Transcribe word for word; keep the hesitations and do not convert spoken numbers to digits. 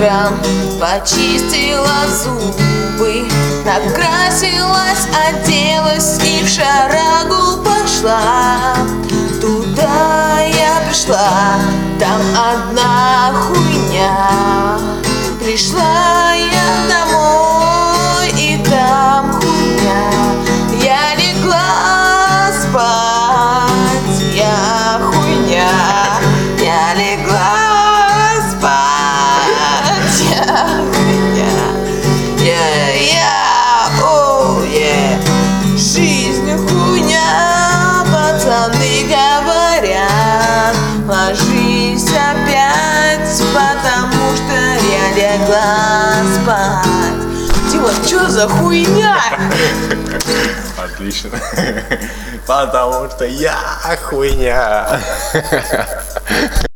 утром почистила зубы, накрасилась, оделась и в шарагу пошла. Туда я пришла, там одна хуйня. Пришла я домой, и там хуйня. Я легла спать, я хуйня. Я легла спать, я хуйня. Я, я, о, е. Жизнь хуйня, пацаны говорят. Ложись опять, потому что я легла спать. Дима, что за хуйня? Отлично. Потому что я хуйня.